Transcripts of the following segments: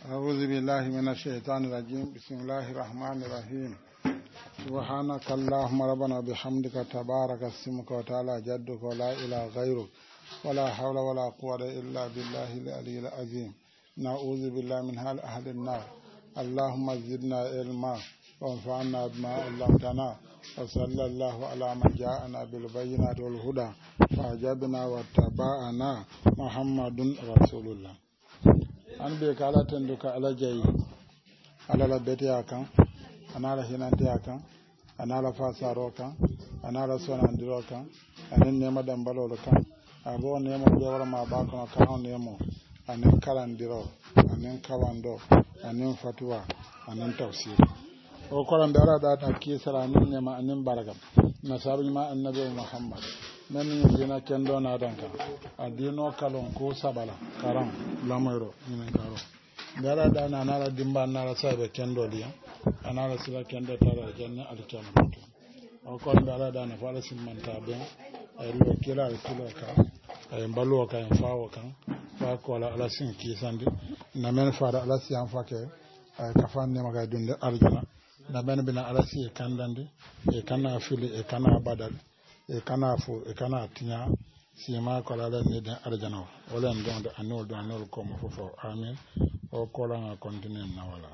أعوذ بالله من الشيطان الرجيم بسم الله الرحمن الرحيم سبحانك اللهم ربنا بحمدك تبارك اسمك وتعالى جدك ولا إله غيرك ولا حول ولا قوة إلا بالله العلي العظيم نعوذ بالله من حال أهل النار اللهم زدنا علما وانفعنا بما علمتنا وصلى الله على من جاءنا بالبينات والهدى فأجبنا واتبعنا محمد رسول الله an be kala tenduka ala jayi ala la betiya kan anala hinantiya kan anala fasaro kan anala sonandiro kan anin nema dambalolo kan abo nema be wara ma ba kono kan nemo anin kalandiro anin kawando anin fatwa anin tafsir o koran be ala da ta kisara anin nema anin baraka nasaru ma annabi muhammad men ni dina kendo na danka adino kalon ko sabala karam lamero ni karo dara da na nala dimba nala sabe kendo liya anala sila kendo tara janna alkiyama o ko dara da na fara simanta be ay lo kila kilo ka ay mbalo ka en fawo kan fa ko ala sin ki sandi na men fara ala siyan fake ay kafan ne maga dunde aljana na men bina ala si kandande e kana fili e kana badal e kana fo e kana tinya sima ko la ne den arjana wala ndonde anol don anol ko mo fofo amin o ko la na continue na wala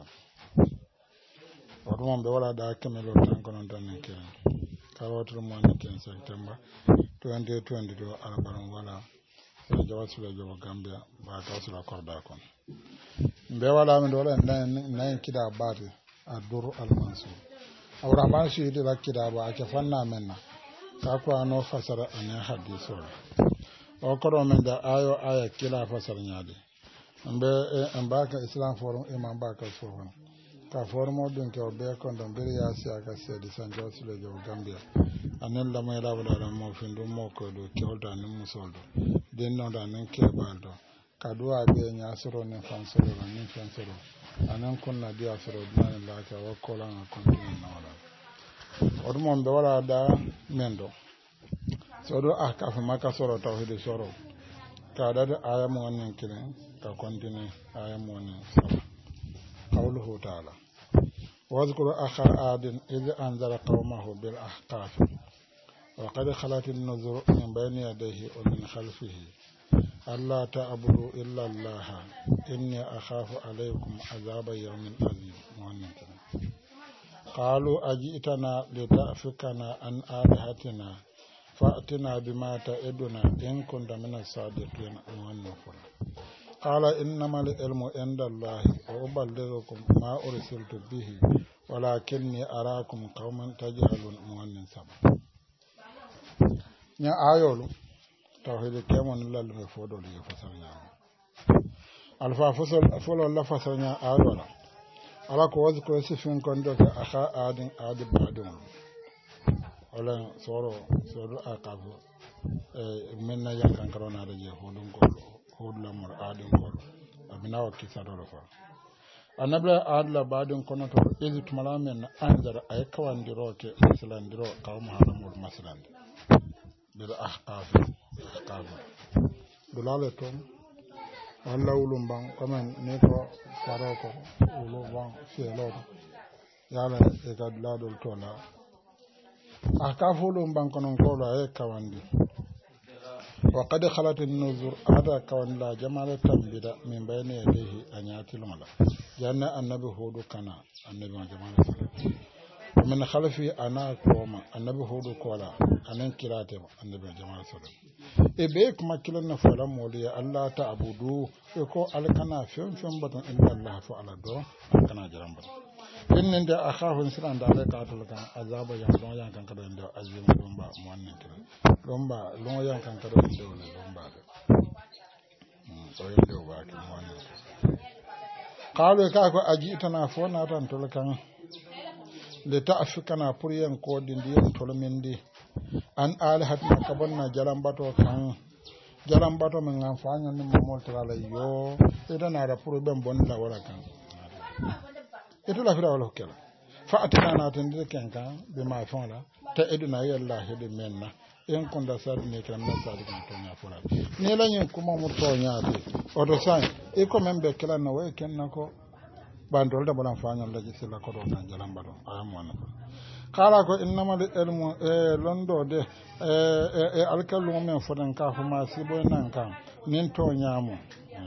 o dum be wala da kemelo tan ko non tan ke kawoto mo ne ken september 2022 arabaran wala so jawasula jowo gambia ba tawsula korda kon be wala mi wala nan kida baati aduru al-mansur awra ba shi da kida ba ake fanna menna ka ko ano fasara an hadiso o ko men da ayo aya kila fasara nyaade mbe ambaka islam forum imam baka forum ka forum don ke be ko don be ya si aka se di san josu le jo gambia anen la may la wala mo findu mo ko do ke holda nin musoldo den no da nin ke baldo ka duwa be nya soro ne fansoro nin fansoro anen kunna dia soro dan la ka wa ko la kontinu na wala odumon be wala da mendo sodo akafa maka soro tawhid soro ka da aya mo wonen kilen ka kontinu aya mo wonen qawluhu ta'ala wazkuru akha adin idh anzara qawmahu bil ahqaf wa qad khalat an-nuzur min bayni yadayhi wa min khalfihi alla ta'budu illa allah inni akhafu alaykum azaba yawmin azim wonen kilen قالوا أجئتنا لتأفكنا عن آلهتنا فأتنا بما تعدنا إن كنت من الصادقين والنفر قال إنما العلم عند الله وأبلغكم ما أرسلت به ولكني أراكم قوما تجهلون مؤمن سبا يا آيولو توحيد كمون الله المفروض لي فسرنا الفا فصل الله فسرنا آيولا ala ko wazi ko sifin kondo ka akha adin adi badum wala soro akafu minna yankan karona da je hodun ko hodla mur adin ko abina wa kisa do fa anabla adla badin kono to izi tumalamen anzar ay kawandiro ke islandiro kaw muhammad maslan bil ahqaf dulale to walla wulumban comme ni ko faro ko wulumban fielo yala e ka ladol tola aka fulumban konon ko la e kawandi wa qad khalat an-nuzur ada kawan la jamala tambida min bayni yadihi anyati lumala janna annabi hudu kana annabi jamala min khalfi ana koma annabi hudu kola anan kirate annabi jamala sallallahu e be kuma kilan na fara moliya Allah ta abudu e ko alkana fen batan illa Allah fa ala do kana jaran ba innin da akhahun siran da alaka to kan azaba ya don yan kan kada da azim don ba mu wannan kira don ba don yan kan kada da don ba da so yin da ba ki mu wannan qalu ka ko aji tana fo na tan to kan le ta afkana puriyan ko dindiyan to mindi an alihat na kabonna jalan bato kan jalan bato min amfanya ni momol tala yo ida na da problem bon la wala kan ito la fira wala kala fa atina na tan de kan kan be ma fon la ta eduna yalla hede menna en kunda sadi ne kala na sadi kan tonya fura ne la yin kuma mu tonya de o do sai e ko membe kala no we ken nako bandol da balan fanyal da jisi la ko do nan jalan bado ayam wana kala ko innamal ilmu londo de alkalu men fodan ka fa ma sibo nan kan nin tonya mu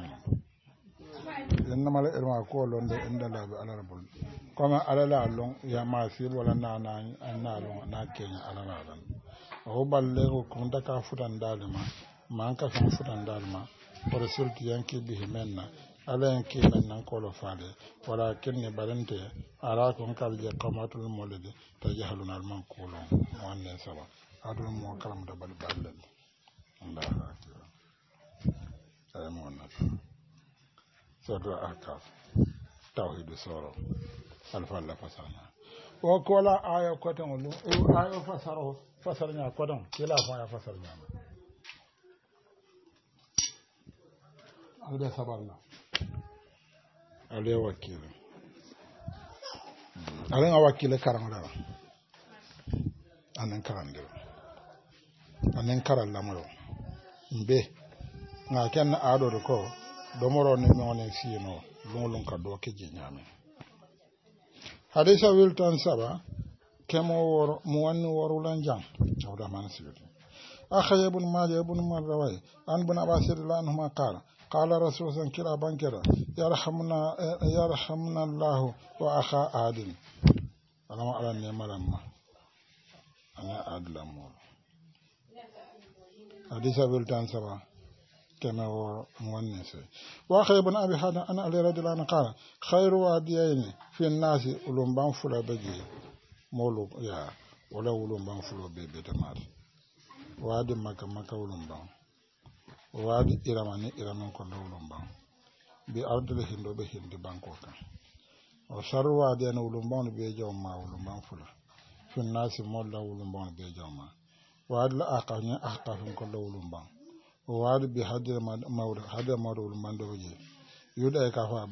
innamal ilmu ko londo inda la bi ala rabbul kama alala long ya ma sibo wala na long na kenya alala lan o balle ko kunda ka fudan dalima man ka fudan dalima por sulti yanki bihi menna ala yanki menna ko lo faade wala kenni balante ara ko kal je qamatul molide tajahaluna al manqulo wanne saba adul mo kalam da bal ballen Allah akbar ay mo na sodra akaf tawhid soro alfa la fasana o kola aya ko tan lu ayo fasarnya ko dan kila fa ya fasarnya alde sabarna alde wakile alen wakile karangala anen karande anen karal lamoro mbe nga ken ado ko domoro ni ngone sino lungulung ka do ke jinyame hadisa wiltan saba kemo wor muwanni worulan jang tawda man siyuti akhay ibn majah ibn marrawai an bun abasir lanhuma qala qala rasulullah kila bankira yarhamna allah wa akha adil alama ala ne malamma ana adlamu hadisa wiltan saba كما هو مؤنث واخي ابن ابي حاتم انا علي رضي الله عنه قال خير واديين في الناس ولومبان فلا بجي مولو يا ولا ولومبان فلو بيتمار وادي مكه ولومبان وادي iraman ko ولومبان بارض الهند به هند بانكوكا وشر واديين ولومبان بيجو ما ولومبان فلا في الناس مولا ولومبان بيجو ما وادي الاقاني احقافن ko ولومبان waadu bi hadir mawdo mando je yuda ka fa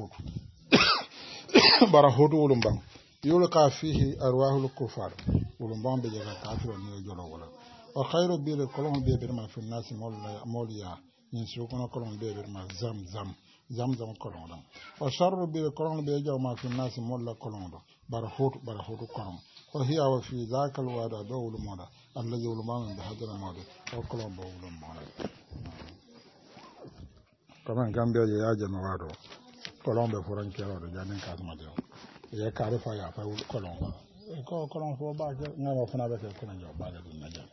barahudu ulumban yulqa fihi arwahul kufar ulumban be jaga kafiro ne jolo wala wa khairu bil kolon be be ma fi nas mawliya yin su kono kolon be be ma zam kolon dan wa sharru bil kolon be jaw ma fi nas mawla kolon do barahudu kolon wa hiya wa fi zakal wada dawul moda allazi ulumman bi hadira mawdo o kolon bo ulumman kama gambia je yaje no wado kolon be furan kero do jamin kasma de ye kare fa ya fa kolon ko kolon fo ba je ngama fana be ko na jaw ba de na jaw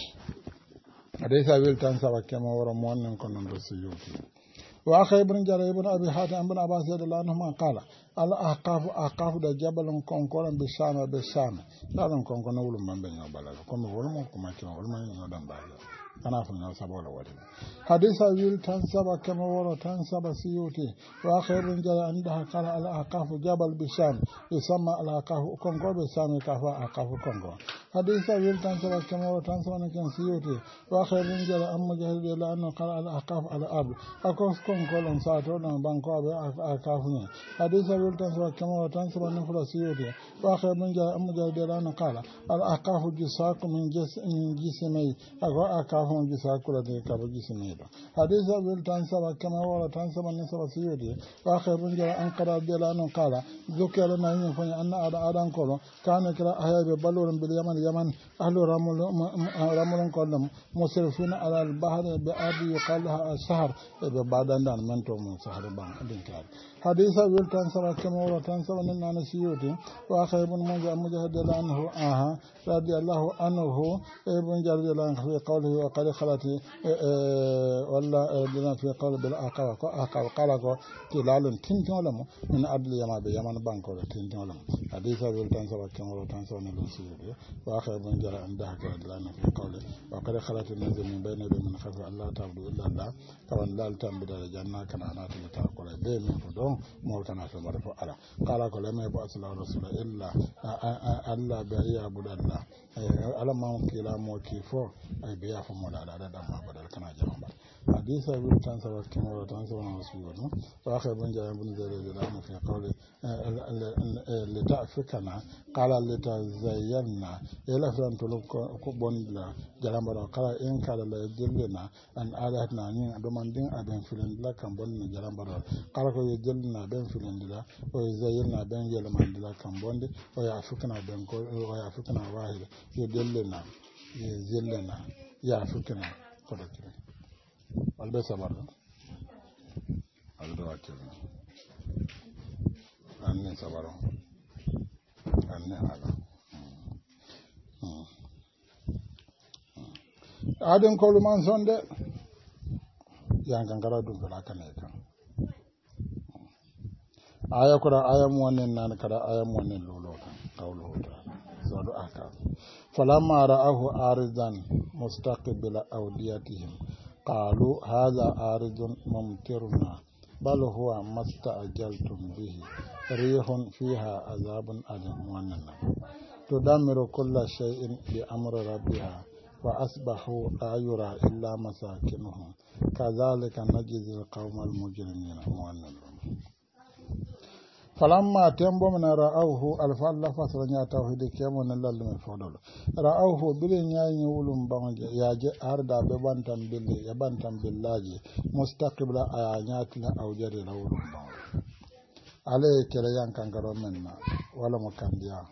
ade sa wil tan sa wakema woro mon nan konon do siyuti wa akhay ibn jarir ibn abi hatim ibn abbas radhiyallahu anhu qala al aqaf da jabalun konkoran bi sama dalon konkon wulum mambe nyo balal ko mo wulum ko ma kino wulum nyo dan balal kana fu nyo sabola wadi hadisa wil tan saba kama woro tan saba siyuti wa akhay ibn jarir anda qala al aqaf jabal bi sam yusamma al aqaf konko be sam ka fa aqaf konko hadisa wil tan saba kama woro tan saba kan siyuti wa akhay ibn jarir amma jahil la anna qala al aqaf al ab akos konkolon sato na banko be aqaf ni hadisa wil tan saba kama woro tan saba na fula siyuti wa akhay ibn jarir amma jahil la anna qala al aqaf jisaq min jismai aqaf من جساكولا دي كابو جسمي حديث ابن تنسب كما هو تنسب النسب سيودي واخر من جاء ان قرا دلانو قال ذكر لنا يفني ان ادان كولو كان كلا احيا ببلور باليمن اهل رمل كلهم مسرفين على البحر بأبي يقال لها السهر بعدان دان منتو من سهر بان دينكار حديث ابن تنسب كما هو تنسب النان سيودي واخر من مجاهد عنه رضي الله عنه ابن جرير في قوله وقال خلاتي ولا بنا في قول بالعقاب قال تلال تنتولم من عدل يما بيمن بانكو تنتولم حديث ابن تنسب كما هو تنسب النسيودي واخر من جرى عنده كلام في قوله وقال خلاتي نزل من بين من خلف الله تعبد الا الله كما لا تعبد الجنه كان انا تقول به من فدون مول كان في مرفوع على قال لما يبعث الله رسول الا الله بيعبد الله على ما كلا مو كيفو اي بيا فمولا دا ما بدل كان جامع حديث أبي التنسى والكمال وتنسى ونصبه وآخر بن جاء بن زيد الآن في قوله لتأفكنا قال لتزيننا إلى فرن تلوك كبون لا جلام برا قال إن كان لا يجلنا أن آلهتنا نين دومان دين أبن فيلن لا كم بون جلام برا قال كو يجلنا بن فيلن لا ويزيننا بن جلمان لا كم بون ويأفكنا بن ويأفكنا واحد يجلنا يزلنا يأفكنا كذا albe sabar aldo akil anne sabaro anne ala aden ko man sonde yankan gara dum bala kan aya ko aya mo wonen nan kada aya mo wonen lolo kan qawlu ta'ala so do aka falamma ra'ahu aridan mustaqbila awdiyatihim قالوا هذا عارض ممطرنا بل هو ما استعجلتم به ريح فيها عذاب أليم وننا تدمر كل شيء بأمر ربها وأصبحوا لا يرى إلا مساكنهم كذلك نجزي القوم المجرمين وننا falamma tembo mena ra'awhu alfalla fasranya tawhid kemo ne lallu me fodolo ra'awhu bile nyaani wulum bange yaaje arda be bantam bille ya bantam billaji mustaqibla ayatina awjari lawulum bange ale kele yankan garo menna wala mo kandiya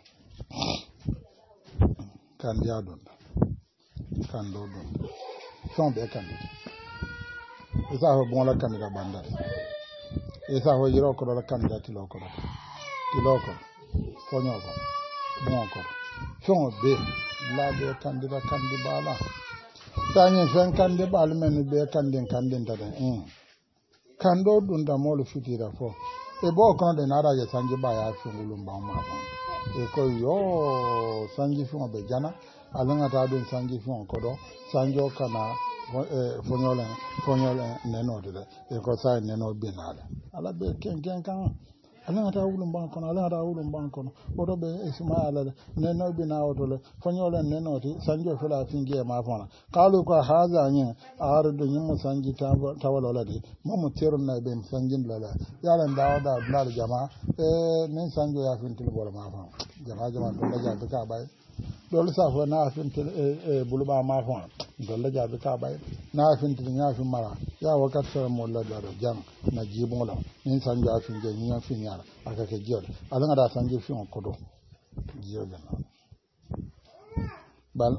don kando don son be kandi isa ho bon la kandida bandal isa ho yiro ko la kanda tiloko fonyoko bonko fon be la be kandida kandi bala tanyen fen kandi bal men be kandin tade kando dunda molu fitira fo e bo kono de nara je sanji ba ya fungulum ba ma e ko yo sanji fun be jana alanga ta dun sanji fun ko do sanjo kana fonyola neno de e ko sai neno binala ala be ken kan ala ta wulum ban kono odo be ismaala neno bina odo fonyola neno ti sanjo fela finge ma fona kalu ko haza nyi ardu nyimu sanji tawala de momu terun na be sanjin lala yala ndawda blal jama nen sanjo ya fintil bol ma fona jama to la ja ka bay dole sa fo na fintil buluba ma fona dole ja ka bay na fintil nya fin mara ya wakat sa mo la da jam na jibon la nin sanjo ya finge nya fin yara aka ke jiyol alanga da sanji fin kodo jiyol na bal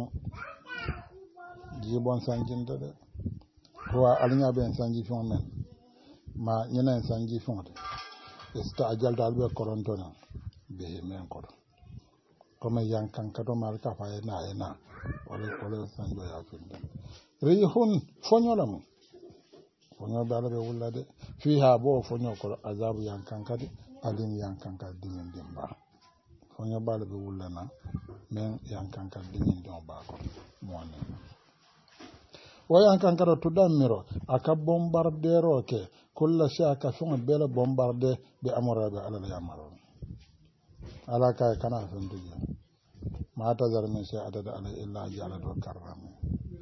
jibon sanjin de ko alnya ben sanji fin men ma nyina sanji fin de istajal dal be koronto na be men kodo comme yankan kado mal ka fa na wala sanjo ya fin de rihun fonyolam fonyo bala be wulade fiha bo fonyo ko azabu yankan kadi alim yankan kadi dinin dimba fonyo bala be wulana men yankan kadi dinin dimba ko mona wa yankan kado tudamiro aka bombardero ke kulla shaka fonyo bela bombarde be amara be alal yamaro ala kay kana fenduje mata zarmin sai adada ala illa jala do karram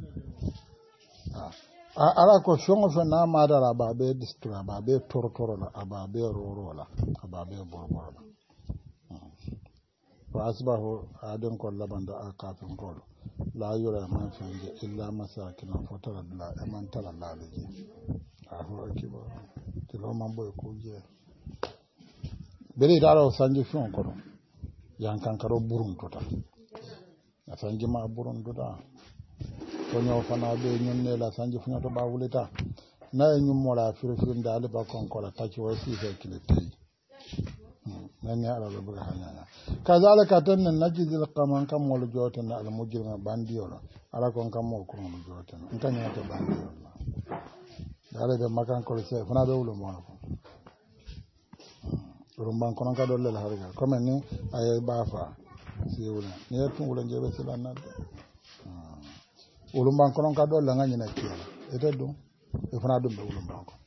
ala ko shongo fe na madara ba be distura ba be tortoro la ba be roro la ba be borboro la wa asbahu adon ko labanda akafin ko la yura man fanje illa masakin fatara la man tala la leji aho akiba tilo man boy ko je bere daro sanji fon ko yankan karo burun tota sanji ma burun tota fonyo fana be nyonne la sanji fonyo to ba wulita na nyum mola firfin da alba kon ko la taki wasi fe kilitei nan ya ala buga hanya kazalika tanna najizil qaman kam mol jotan al mujrima bandiyola ala kon kam mo ko mo jotan kan ya to bandiyola dale be makan ko se fana be wulo mo ko rumban kono ka dolle la harga comme ni ay bafa si wula ni tun wula jebe silana ulumban kono ka dolle ngani na kiya ete dum e fana dum be ulumban ko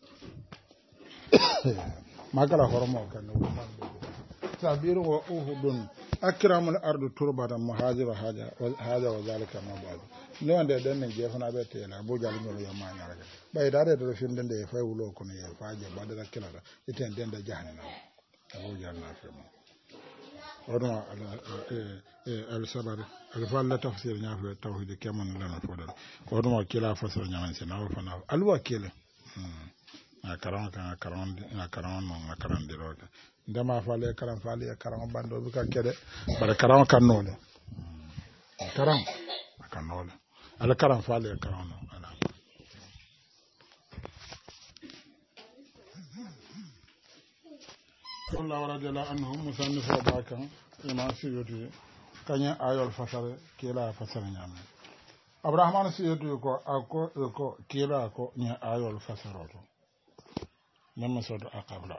magala horomo kan ulumban tabiru wa uhudun akramul ardu turbatan muhajira haja wa zalika ma ba'd no ande den ne je fana be tela bo jali ngol yo ma nyara bay dare do finde de fay wulo ko ne fa je ba da kila da iten den da jahannama abu jarna fe mo odo al sabar al falla tafsir nya fe tawhid keman lana fodal ko do kila fasal nya sen aw fana al wakile a karan kan karan non karan de roke ndama fale karan bando bi ka kede bare karan kan nole karan kan nole ala karan fale karan non ala Allah radiyallahu anhum musannif wa bakan imam suyuti kanya ayol fasare kila fasare nyame abrahman suyuti ko kila ko nya ayol fasaroto memma sodo akabla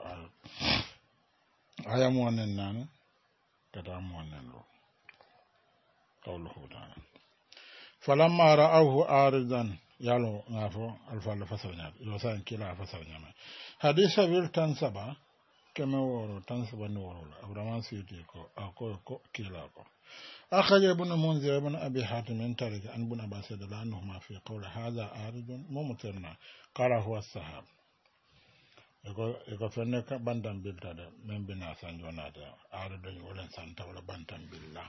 aya mo nen nan kata mo nen lo qawluhu ta'ala falamma ra'awhu aridan yalo ngafo alfa fasare nyame yo san kila fasare nyame hadisa wil tan saba keme woro tan sabani woro la abraham siti ko ko kila ko أخرج ابن منذر ابن أبي حاتم من تاريخ عن ابن عباس رضي الله عنهما في قول هذا عارض ممطرنا قال هو السحاب يقول فنك بندم بالتالي من بنا سنجوناتا عارض ولا سانتا ولا بندم بالله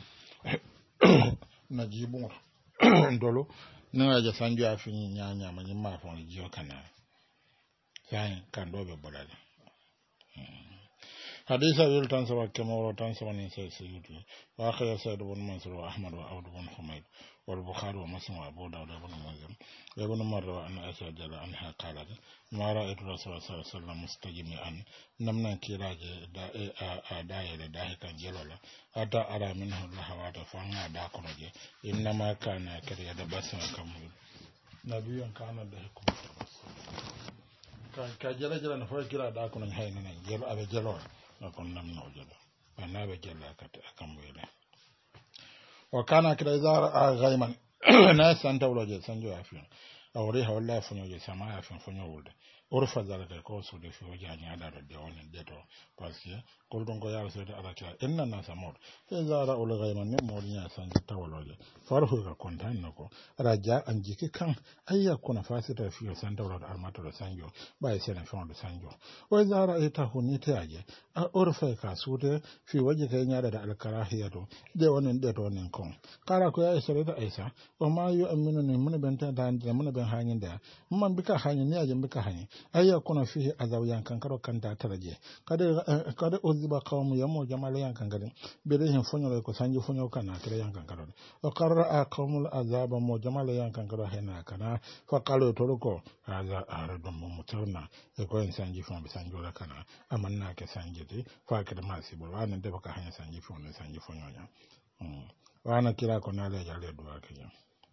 نجيبون دولو نواجه سنجو أفني نيانيا من يما فون جيو كنا سان كان دوبه بلاد حديث أبي تنسوا كما هو تنسوا نساء سيدي وآخر سيد بن منصور وأحمد وعبد بن حميد والبخاري ومسلم وأبو داود بن منذر وابن مرة أن أسى جل عنها قالت ما رأيت الرسول صلى الله عليه وسلم مستجمعا نمنا كراج دائرة داهكا جلولا حتى أرى منه اللهوات فانا داكرج إنما كان كريد بسم كمول نبي كان دهكم كجل جل نفوي كرا داكنا هيننا جل أبي جلولا nakon nam no jado anabe jalla akamwele wakana kila izara ghaiman na santa uloje sanjo afya awri hawla funyo sama afya funyo wulde urfa zalaka ko so de fi wajani ala de wonen deto parce ko don ko yalla so de alaka inna na samod izara ul ghaiman ne molinya santa tawloje farhu ka kontan nako raja an jiki kan ayya kuna fasita fi santa wala armato da sanjo ba sene fon da sanjo wa izara ita hunita aje urfa ka so de fi waje kai nya da alkarahiyatu de wonen deto nen kon kala ko ya isa da aisa wa ma yu aminu ne mun benta da mun ben hanyin da man bika hanyin ne aje bika hanyin ayya kuna fihi azaw yankan karo kanta taraje kada uziba qawmu yamo jamala yankan gade bele hin fonyo ko sanji fonyo kana kire yankan karo o qarra qawmul azaba mo jamala yankan karo hena kana fa qalu toroko haza aradum mutarna e ko sanji fon be sanjo la kana amanna ke sanji ti fa kada masibo wana de baka hanya sanji fon sanji fonyo nya wana kira ko nale jale duwa kenya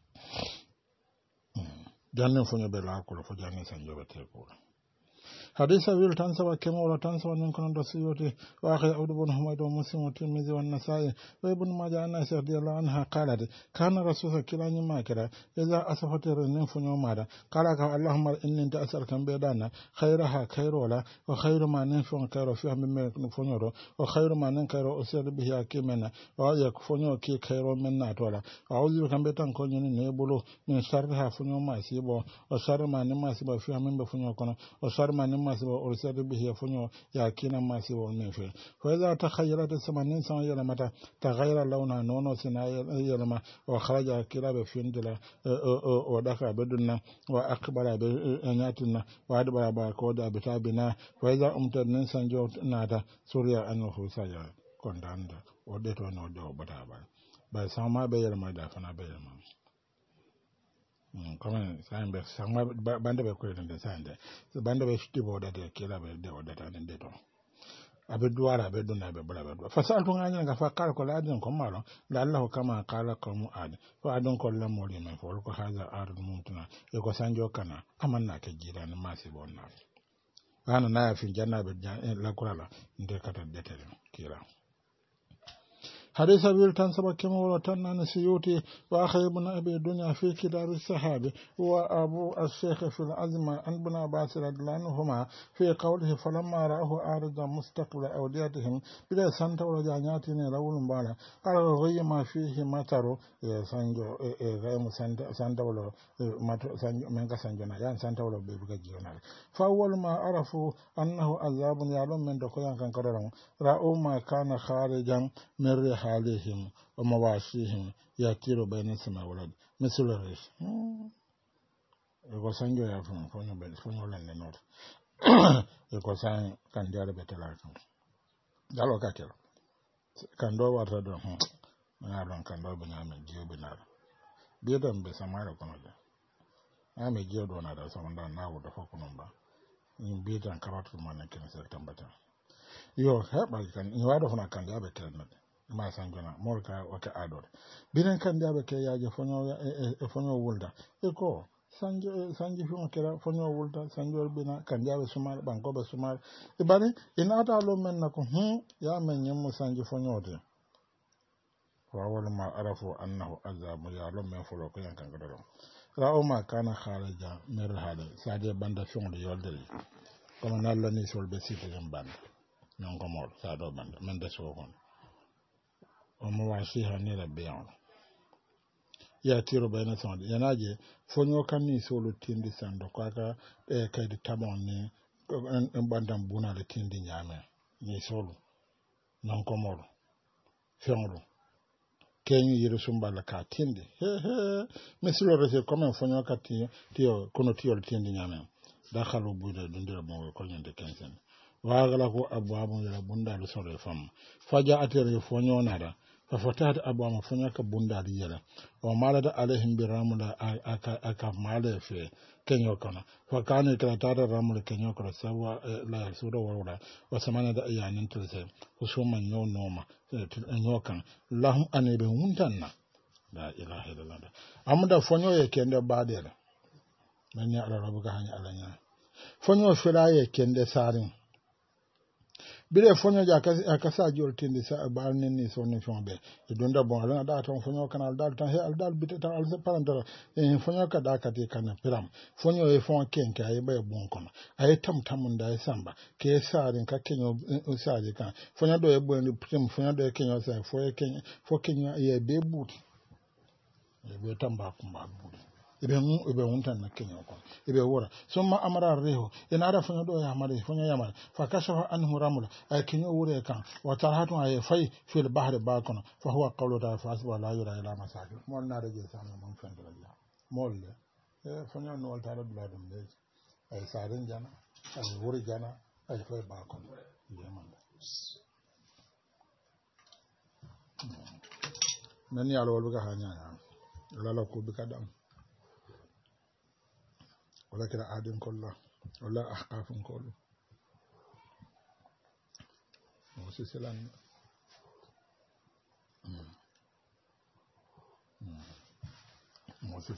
janne fonyo be la ko fo janne sanjo be te ko حديث أبي التنسى كما ولا تنسى من كان رسيوتي وآخر عبد بن حميد ومسلم والترمذي والنسائي وابن ماجه عن عائشة رضي الله عنها قالت كان رسول كلا ما كذا إذا أصفت الرنين فنيوم ماذا قال اللهم إني أنت أسألك بيدانا خيرها خير ولا وخير ما ننفع خير فيها من فنيورو وخير ما ننكر أسأل به أكيمنا ويك فنيو كي خير من ناتولا أعوذ بك بيتان كوني نيبلو من شرها فنيوم ما سيبو وشر ما نما سيبو فيها من بفنيو كنا وشر ما نما masiba ursadu bihi yafunyo ya kina masiba nefe fa idha takhayyalat samanin sama yala mata taghayyara launa nono sina yala ma wa kharaja kilabe findila o daka bedunna wa akbara be nyatina wa adbara ba ko da bitabina fa idha umtadnin sanjo nata suriya an husaya kondanda o deto no do bata ba sama be yala ma da fana be yala ma comme sambe sama bande be ko de sande bande be fitti boda de kila be de odata de to abe duara abe duna be bula be fasaltu nganya nga fakar ko ladin ko malo la Allah kama qala qawmu ad fa adon ko la moli men fo ko haza ar mumtuna e ko sanjo kana amanna ke jiran masi bonna ana na fi janna be la kurala de kata de tere kila حديث أبي التنسب كما ورتنا سيوتي وأخي ابن أبي الدنيا في كتاب الصحابي وأبو الشيخ في الأزمة عن ابن عباس رضي الله عنهما في قوله فلما رأوه عارضا مستقبل أوديتهم بلا سنت ولا جانياتين رول بالا قال غي ما فيه مطر سانجو غير سنت ولا من كسانجونا يعني سنت ولا بيبقى فأول ما عرفوا أنه عذاب يعلم من دخول كان قررهم رأوا ما كان خارجا من رحالهم ومواشيهم يطير بين السماء والأرض مثل الريش يقول سانجو يا فنو لن نور يقول سان كان جاري بتلاكم دالو كاكيرو كان دو وارتا دو نالون كان دو بنيامي جيو بنار بيدم بسمارة كنوجا ame jiyo do na da sama da na wuda fa kunun ba in bi tan karatu ma na kin sai tambata yo heba kan in wado funa kan da be tan ma san gona morka wata ador bidan kan da be ke ya je fonyo wulda e ko sanji fi kera fonyo wulda sanjol bina kan da be sumar banko be sumar e bari ina ta lo men na ko ya men nyem sanji fonyo de wa wala ma arafu annahu azabu ya lo men fulo ko yan kan gadaro ra'o ma kana kharaja mer hada sade banda fion de yoldel comme nalla ni sol be site jam banda non ko mol sado banda men de so kon o mo wasi hani la biyan ya tiro bayna sande yanaje fonyo kan ni solo tindi sando kaka kaydi tamon ni en bandam buna le tindi nyame ni solo non ko mol fion kenyu yiri sumbala ka tindi misilo rese comme fonyo ka tiyo kono tiyo tindi nyame da khalu buda dundira mo ko nyande kensen wagala ko abwamu yala bunda do sore fam faja atere fonyo nada fa fatat abwamu fonyo ka bunda di yala o malada alaihim biramula aka male fe kenyo kana fa kanu kala tada ramul kenyo kala sawa la sura wala wa samana da ayanin tulse usuma noma nyokan lahum anibe huntanna la ilaha illallah amda fonyo ye kende badela nanya ala rabuga hanya alanya fonyo fira ye kende sarin bile fonyo ja akasa jol tindi sa bal ni sonni fombe e donda bon ala da ton fonyo kanal dal tan he al dal bitata al parandara e fonyo ka da kati kana piram fonyo e fon kenke ay bay bon kono ay tam tamunda e samba ke sarin ka kenyo saji kan fonyo do e bon prim fonyo do e kenyo sa fo kenyo ye be but e be tamba kumba but ibe wuntan na kenyo kon ibe wora summa amara reho ina ara funyo do ya mare funyo ya mare fa kashafa anhu ramula ay kenyo wure kan wa tarhatu ay fay fil bahri bakon fa huwa qawlu ta fa asba la yura ila masaki mol na de sama mon fendra ya mol funyo no wal tara bla dum de ay sarin jana ay wuri jana ay fay bakon yeman nani alo wal ga hanya lala ko bi kadam wala kira adin kolla wala ahqafun kollu musi silan musi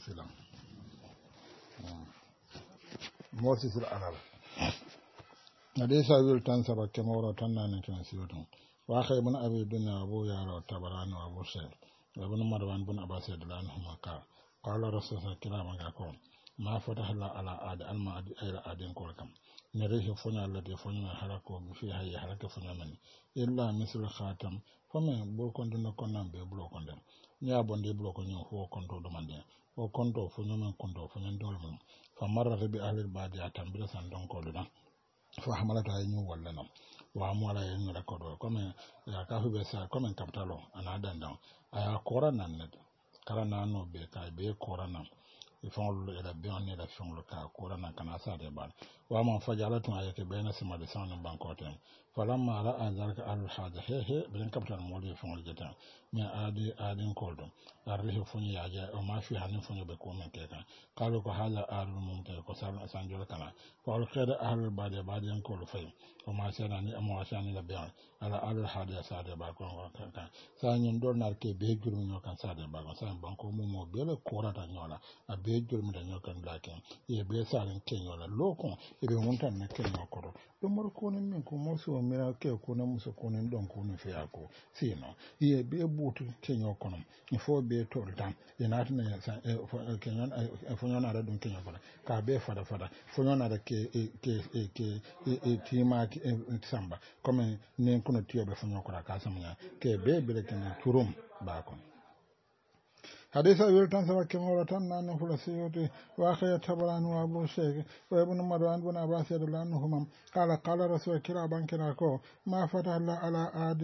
sil arab hadisa wil tan saba kemoro tan nan kan siyoton wa khaybun abi dunya abu yara tabarani wa abu shay ibn marwan bin abbas radhiyallahu anhu qala rasulullah kirama ga ko ma fatahla ala ada alma ayra adin ko kam ne rehe fonya Allah de fonya harako bi fi hayya haraka fonya man illa misl khatam fama bo kondo na konan be blo kondo nya bonde blo ko nyo ho kondo do mande o kondo fonya man kondo fonya dol man fa marra bi ahli badi atambira san don ko do fa hamalata ay nyu walla nam wa amala yen rekodo comme ya ka fu be sa comme kaptalo ana dandan aya korana nan karana no be kay be korana ifon ila bion ni la fon lo ka korana kana sa de ban wa man fajalatu ayake bayna sima de sanan bankoten falamma ra'a zalika al hada he ben kaptan mo de fon jeta mi adin koldo arrihi fon ya ja o ma fi hanin fon be ko men ke kan kalu ko hala arul mum te ko sal sanjol kana fa al khada ahlul badin kol fay o ma sana ni amo asani la bion ala al hada sa de ba ko kan sa nyum do nar ke be guru no kan sa de ba ko sa banko mo be le korata nyola be jurmi da nyokan blaken ye be salen kenyo la lokon e be montan na kenyo koro do mor ko nen min ko mo so mira ke ko na muso ko nen don ko no fe ako sino ye be butu kenyo kono il faut be to tan ye nati na kenyo fo nyona da dun kenyo kono ka be fada fo nyona da ke tima samba comme nen kono tiyo be fo nyokora ka samnya ke be be kenyo turum ba ko حديث أبي التنسى كما رتنا أنه فلسيوتي وأخي التبران وأبو الشيخ وابن مروان بن عباس رضي الله عنهما قال رسول كلا بانكراكو ما فتح الله على آد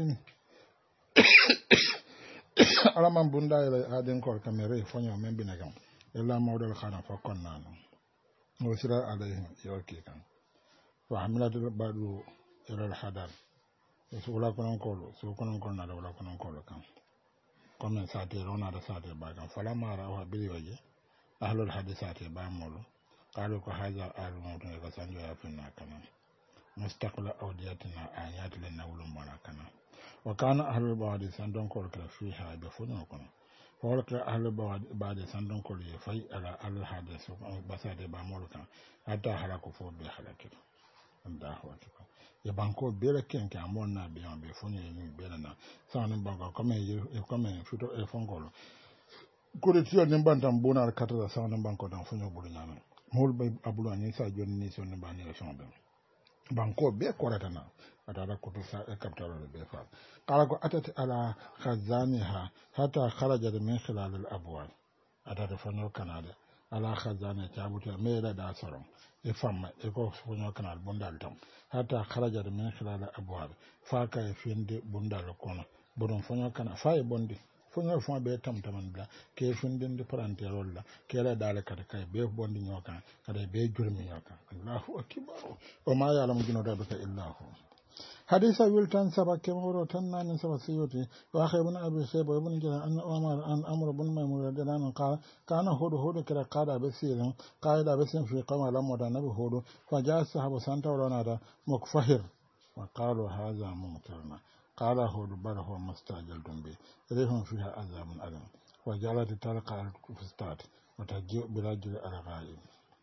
على من بندا إلى آد كور كميري فنيو من بنكم إلا مود الخانة فقلنا وسر عليهم يوكي كان وحملت البدو إلى الحدر ولا كنون كولو سو كنون كولنا ولا كنون كولو كان comme sate rona da sate bagan fala mara wa bili waje ahlul hadisati ba mulu qalu ko haza al-mawdu ka sanjo ya finna kana mustaqla awdiyatina ayat lin nawlu mala kana wa kana ahlul bawadi sandon ko kala fiha be fono kono fawla ka ahlul bawadi sandon ko ye fay ala al-hadis basade ba mulu kan hatta halako fo be halakir Allahu akbar ye banko bele kenke amon na be on be foni ni bele na sanin banko comme futo e fongolo ko de tiyo ni bantam bonar katara sanin banko dan fonyo bulu nyama mol bay abulu ani sa joni ni son ba ni son be banko be korata na atara ko to sa e kaptaro be fa kala ko atati ala khazaniha hatta kharaja min khilal al abwab atata fonyo kanade ala khazana tabuta mera da soron e famma e ko fonyo kanal bondal tam hatta kharaja min khilal abwab fa ka e finde bondal kono bodon fonyo kana fa e bondi fonyo fon be tam tamandla ke fundinde paranterol la ke la dale kada kay be bondi nyoka kada be jurmi nyoka Allahu akbar o ma ya'lamu junuda bika illa hu حديث ويلتان سبا كمورو تنان سبا سيوتي واخي ابن ابي شيبه وابن جرى ان عمر ان امر بن ميمون رضي الله عنه قال كان هود كده قاد بسير قائد بسير في قوم لم النبي هود فجاء الصحابه سانتا ورنادا مكفهر وقالوا هذا ممترنا قال هود بل هو مستعجل به ريهم فيها عذاب ألم وجعلت تلقى الفستات وتجيء بلاجل الغائب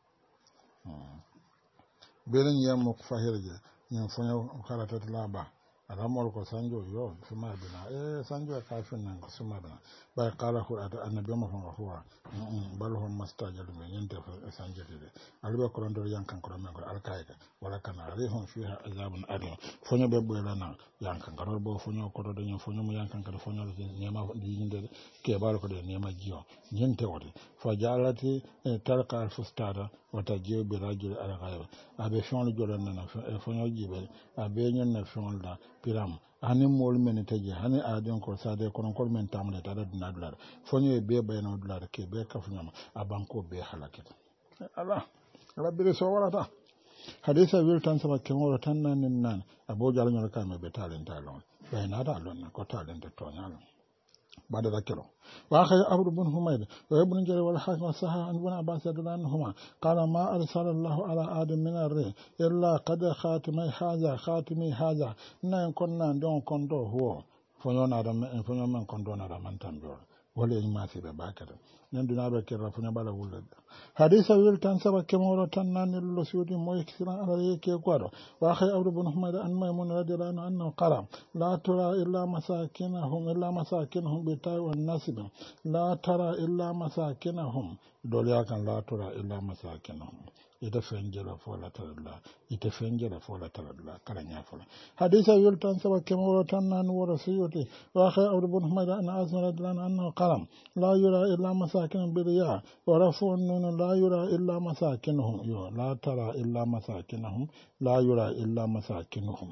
بلن يمك فهرجه ينفني خلطت لابا alamol ko sanjo yo suma bina sanjo kafin nan ko suma bina bai qala hu ata annabi ma fa huwa bal hum mastajal min yente sanjo de alba ko ndo yankan ko men ko alkaida wala kana alihum fiha azabun adim fonyo be boyla na yankan ko bo fonyo ko do nyen fonyo mo yankan ko fonyo de nyema di yinde ke bal ko de nyema jiyo yente wori fa jalati talqa al fustada wa tajibu bi rajul al ghayb abe fonyo jolan na fonyo jibe abe nyen na fonyo da piram hani mol men taji hani adon ko sade kono ko men tamle tada dina dolar fonyo be bayno dolar ke be kafnyama abanko be halakita ala rabbi so warata hadisa wiltan sama kemoro tan nan abo jalo nyol kame be talen talon bayna da lon ko talen de tonyalo بعد ذكره وآخر عبد بن حميد وابن جرير والحاكم الصحيح عن ابن عباس رضي الله عنهما قال ما أرسل الله على آدم من الريح إلا قد خاتمي هذا نين كنا دون كنتو هو فنيون من كنتو نرى من تنبير wala en maasi be bakata nan duna be kerra funa bala wulla hadisa wil tan saba kemoro tan nan lo sudi moy kiran ala yake kwado wa khay abdu bin humayda an maymun radiyallahu anhu qala la tura illa masakinahum bi ta'i wan nasib la tara illa masakinahum dole yakan la tura illa masakinahum ita fenjela fola taralla karanya fola hadisa yultan saba kemoro tan nan wora siyoti wa khay abdu bin humayda an azma radiyallahu anhu qalam la yura illa masakin bidiya wa rafu nun la yura illa masakinuhum yo la tara illa masakinuhum la yura illa masakinuhum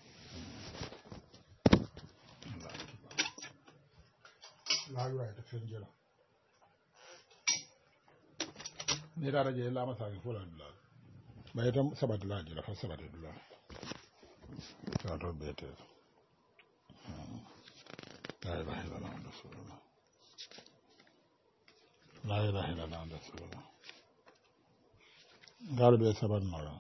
la yura ita fenjela ni da raje la masakin fola dula bai tam sabat la jira fa sabat dula ta to bete la ilaha illallah rasulullah la ilaha illallah rasulullah galbe sabat mara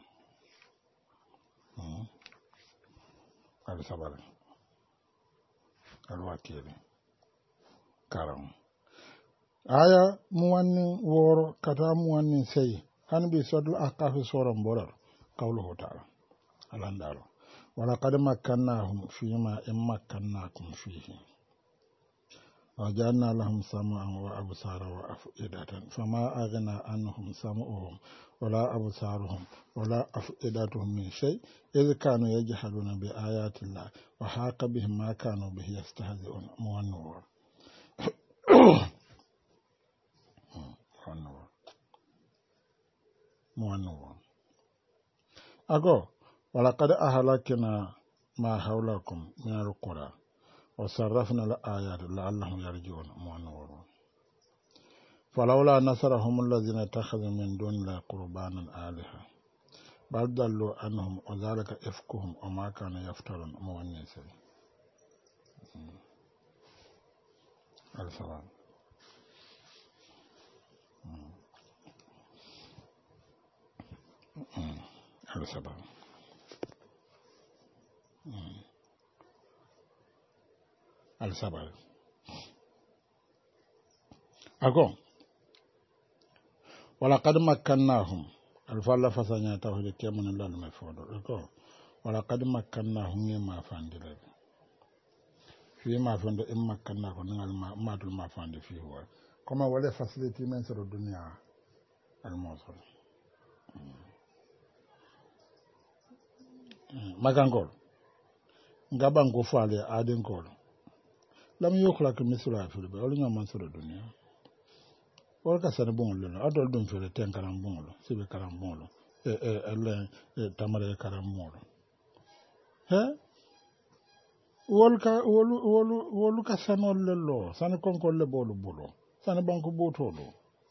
al sabat al wakili karam aya muwannin woro kata muwannin sey han bi sodul akafi soron borar qawluhu ta'ala alandaro wala qad makkannahum fima in makkannakum fihi وجعلنا لهم سمعا وأبصارا وأفئدة فما أغنى عنهم سمعهم ولا أبصارهم ولا أفئدتهم من شيء إذ كانوا يجحدون بآيات الله وحاق بهم ما كانوا به يستهزئون مونور أقول ولقد أهلكنا ما حولكم من القرى وصرفنا الآيات لعلهم يرجعون مؤمنون فلولا نصرهم الذين اتخذوا من دون الله قربانا آلهة بل ضلوا عنهم وذلك إفكهم وما كانوا يفترون مؤمنين السلام السلام السبب أقول ولقد مكناهم الفلا فسنيا توحيد كمن الله المفروض أقول ولقد مكناهم ما فاندل فيما فاند إن مكناهم نعل ما دل ما فاند فيه هو كما ولا فاسيلتي من سر الدنيا الموصول ما كان قول ngaban ko faale aden ko lam yukhlaq misla fil ba wala man sura dunya wala ka sana bon lo adol dum fere ten karam bon lo sibe karam bon lo alla tamare karam bon lo he wol ka sanol le lo sana kon ko le bolu bolo sana banko boto lo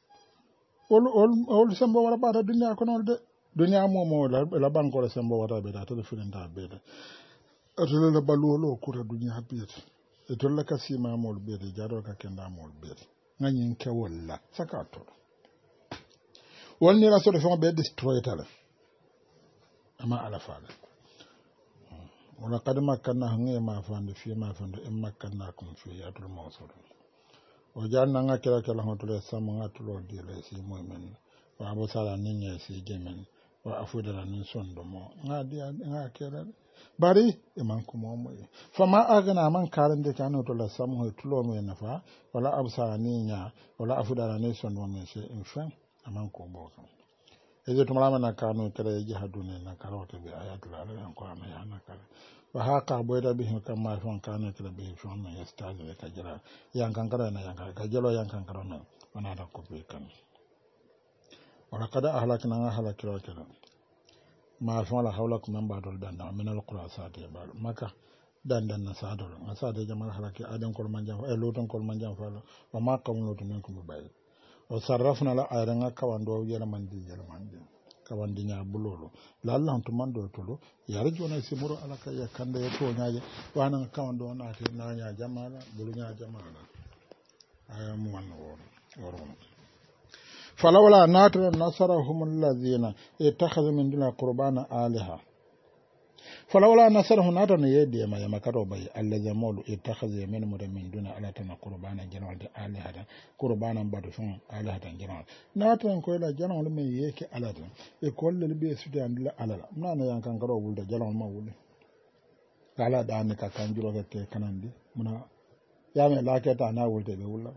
wol sembo wala ba dunya ko non de dunya mo la banko la sembo wata be da to filen da be da atole la balulo ko ta dunya habiyata e tolla ka sima mol beede jaro ka kenda mol beede ngani ke walla sakato wonni la so de fon be destroy tala ama ala faala wala qad makanna hangi ma fande fi ma fande em makanna kum fi atul mawsul o janna nga kala kala hoto sama nga tulo dile si moy wa abo sala ninya si gemen wa afudala nin sondo mo nga dia nga kala bari e man ko mo fama agana man karande kanu to la samu tulo me nafa wala absara ninya wala afudala nin sondo mo se infan aman ko bo kam eje to mala na kanu kala jihadune na karote bi ayatul ala ko ama yana kala wa haqa boyda bihi kama fon kanu kala bihi fon na yastazi ka jara yankan kala na yankan ka jalo yankan kala no wana da ko be kan wala kada ahlakna halakira kala ma fon la hawlakum man ba'dul danda min alqura sa'ati bal maka dandan na sadol na sa'ade jamal halaki adan kol manjam e luton kol manjam fala wa ma qawlu minkum bayil o sarrafna la ayran kawando yela mandi kawandi nya bulolo la Allah to mando tolo yarjona simuro alaka ya kande to nyaaje wana kawando na te na nya jamala bulu nya jamala ayam wan woro falawla natara nasarahum alladhina ittakhadhu min duna qurbana alaha falawla nasarahum natana yedi ma yamakaro bay alladhi mulu ittakhadhu min duna alatana qurbana janwalde alaha qurbana badu fun alaha janwal natan ko la janwal men yeke alata e kolle be sudan la alala nana yankan karo wulde janwal ma wulde kala dani ka kanjuro ke kanandi muna yame laketa na wulde be wulla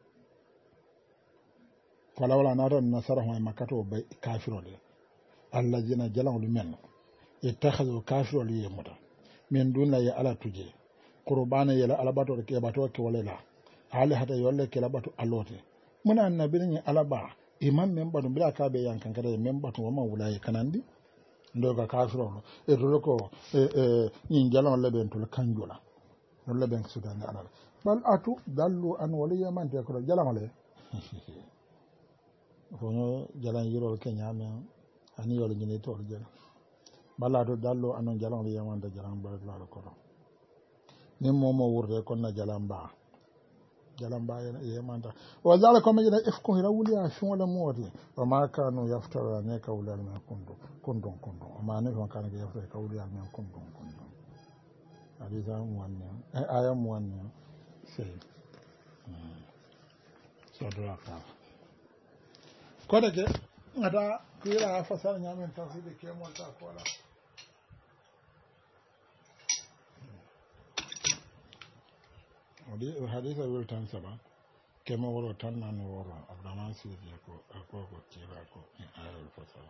falawla naata nasarahum ay makato bay kafirole allazina jalangul men ittakhadhu kafirole yemuta min dunna ya ala tuje qurbana yala alabato ke bato ke wala ala hada yolle ke labato alote muna annabi ni alaba imam men badu bila ka be yankan kada men batu wa mawlay kanandi ndo ka kafirolo e to ko nin jalang leben to kanjula leben sudan ala bal atu dallu an waliya man te ko jalangale fono jalan yiro kenya men ani yolo nyine to jala bala do dallo anon jalan li yamanda jalan ba la ko ni momo wurde kon na jalan ba yamanda wa zala ko majina ifko hira wuli a shon wala modi wa ma kanu yaftara ne ka wuli al kundu ma ne ko kan ga yaftara ka wuli al men kundu hadisa mu wannan ayam mu wannan sai sodora ka koda ke ngata kira fasal nyamen tawhid ke mo ta kola odi hadisa wel tan saba kemo woro tan nan woro abdama sidi ko kira ko ayol fasal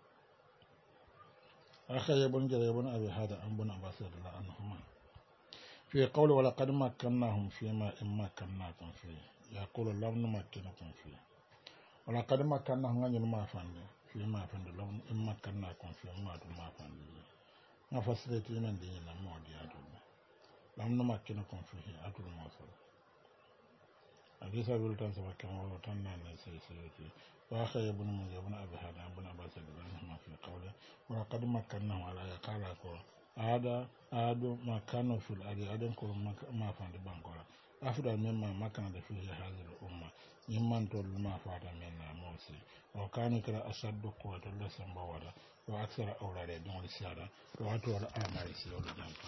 أخي ابن جرير بن أبي هذا أم بن عباس رضي الله عنهما في قول ولقد مكناهم فيما إن مكناكم فيه يقول لم نمكنكم فيه ولقد مكناهم غني ما فند فيما فند لم إن مكناكم فيه ما دون ما فند ما فسرت من دينا مودي أدون لم نمكنكم فيه أدون ما صار حديث أبي التان سبق كما وتن سيسيتي وأخي ابن منذر بن أبي هذا ابن عباس رضي الله عنهما في قوله ولقد مكناهم على يقالكم هذا ما كانوا في الأرض أدن كل ما فعل بانكورا أفضل مما مكن فيه هذه الأمة ممن تول ما فعل منا موسى وكان كلا أشد قوة لسن بودا وأكثر أولاد دون السيارة وأطول أعمال سيول جنب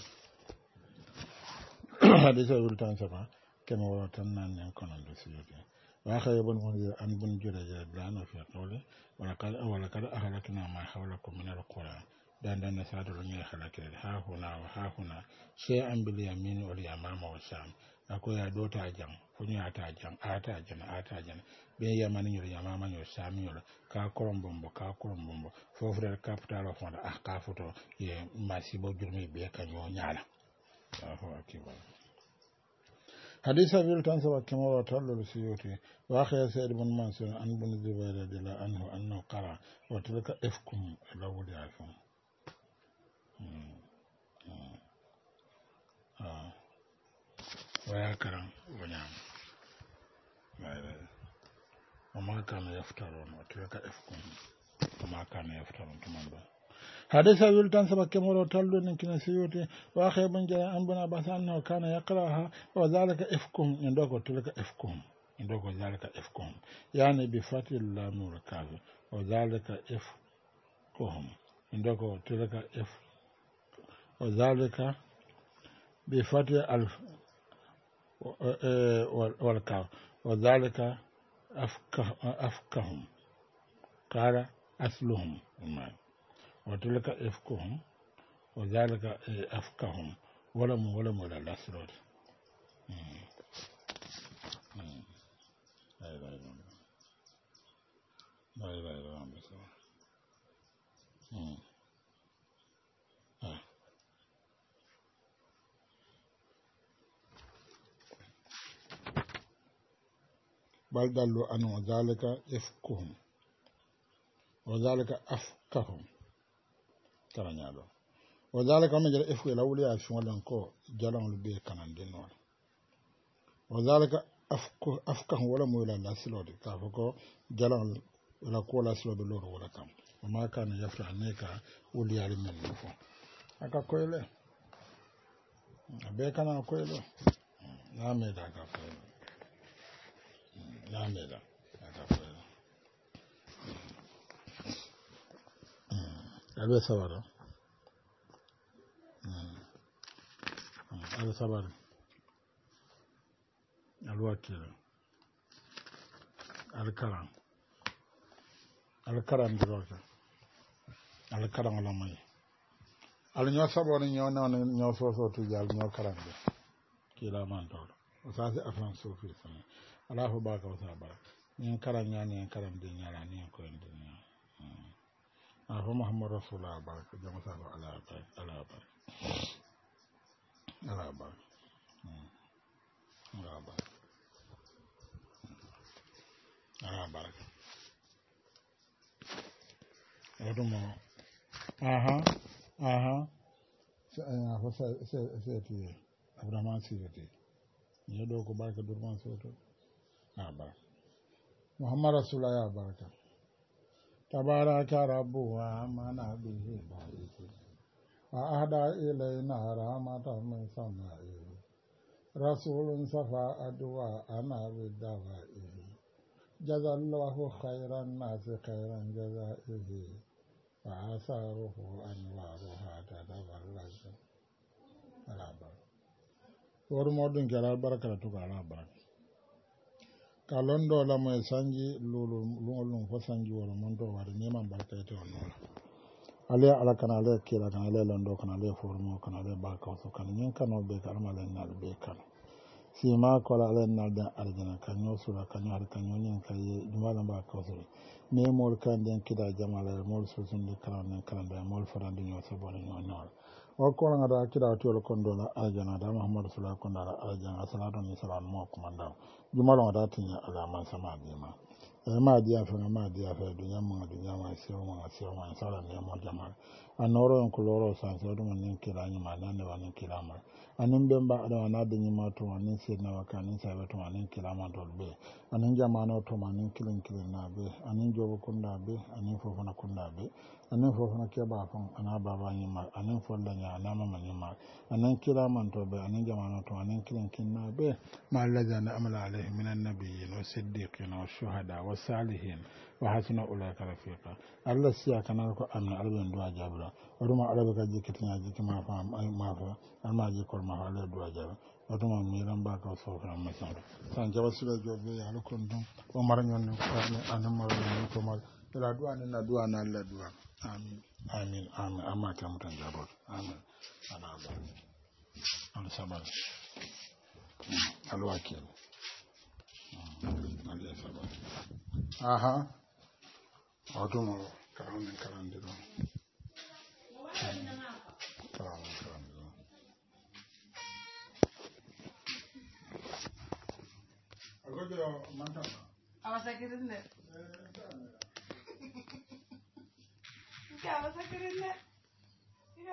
حديث أبي التان سبق كما وتنان يكون الدسيوتي وآخر ابن منذر أن بن جريج لعنه في قوله ولقد أهلكنا ما حولكم من القرى دان نساد لني خلق ها هنا وها هنا شيئا باليمين واليمام والشام أكو يا دوتا جام فني أتا جام بين يمن يمام والشام كا كرم بومبو فوفر كابتال فون أحكافتو يماسيبو جرمي بيكا نيالا الله أكبر حديث أبي التان سبق كما وتعالى السيوطي وأخي سيد بن منصور عن بن زبير رضي الله عنه أنه قرأ وتلك إفكم الأول يعرفون ويا كرم ونعم وما كان يفترون وتلك إفكم وما كان يفترون كمان حديث أبي التان سبق كما وتعالى نكنا سيوطي وأخي بن جاء عن بن عباس أنه كان يقرأها وذلك إفكم يندوك وتلك إفكم يندوك وذلك إفكم يعني بفتح اللام والكاف وذلك إفكهم يندوك وتلك إف وذلك بفتح الف والكاف وذلك أفكهم قال أصلهم وتلك إفكهم وذلك أفكهم ولم ولا الأسرار لا إله إلا الله بل دلوا أن وذلك إفكهم وذلك أفكهم ترى وذلك من جل إفك الأولياء شمالن كو جلهم لبيه كنان دينوال وذلك أفكهم ولا مولا لا سلودي كافكو جلهم ولا كولا سلودي لور ولا كم وما كان يفرح نيكا أولياء من نفو أكا كويلة أبيه كنا كويلة لا ميدا أكا كويلة لا ميدا أكا كويلة أبيه سوارا الصبر الوكيل الكرم دروكا الكرم لمي النيو صبر نيو نون نيو سوسو تجال نيو كرم كلا مان تول وساسي افلام سوفي سنه الله باك وسابا نين كرم ني كرم دي نيالا ني كو اندي محمد رسول الله بارك جما صلى الله عليه وسلم Allah ba Odumo aha sai ti Abraham sirati ne do ko barka durman soto ba Muhammad Rasulullah ya baraka tabaraka rabbu wa amana bihi ba'ihi أهدى إلينا رحمة من سمائه رسول صفى أدواءنا بالدوائه جزى الله خير الناس خيرا جزائه وآثاره أنوارها تتبرج على بركة ورمودن كلا بركة تقع على بركة ka londo la mo sanji lulu lulu fo sanji wala mon do wari ni man barkayte on nola ale ala kana ale kila kana ale londo kana ale formo kana ale barka so kana nyen kano be ka amala nal be kana sima ko ala ale nal da arjana kanyo sura kanyo har kanyo nyen kay jumala ba ko so me mol kan den kida jamala mol so sun de kala nen kala da mol farandi nyo so bon nyo nola o ko nga da kida to kondo la arjana da muhammad sallallahu alaihi wasallam arjana salatu ni salam mo komanda jumala da tinya ala man sama dima ma dia fa dunya mo dunya ma sio ma sala ne mo jamal anoro en kuloro san so dum nin kila ni ma nan wa nin kila ma anin bemba ada na de ni ma to nin se na wa kanin sa to nin kila ma dol be anin jamano to ma nin kilin na be anin jobo kunda be anin fo fana kunda be anin fo fana ke ba fon ana baba ni ma anin fo la nya na ma ni ma anin kila man to be anin jamano to anin kilin na be ma allazina amala alaihim minan nabiyyin wa siddiqin wa shuhada wa salihin wa hasuna ulaika rafiqa Allah siya kana ko amna alben duwa jabra waduma alabe ka jikitina jikima fa ma fa alma jikol ma hala duwa jabra waduma miran ba ka so fa ma san san jaba sura jobe ya alkon dum o maranyon ne ko ne anan maranyon ko mal ila duwa ne na duwa na Allah duwa amin amma ta mutan jabor amin ana ba ana sabar alwakil Allah sabar aha waduma karande do Awasa kirin ne.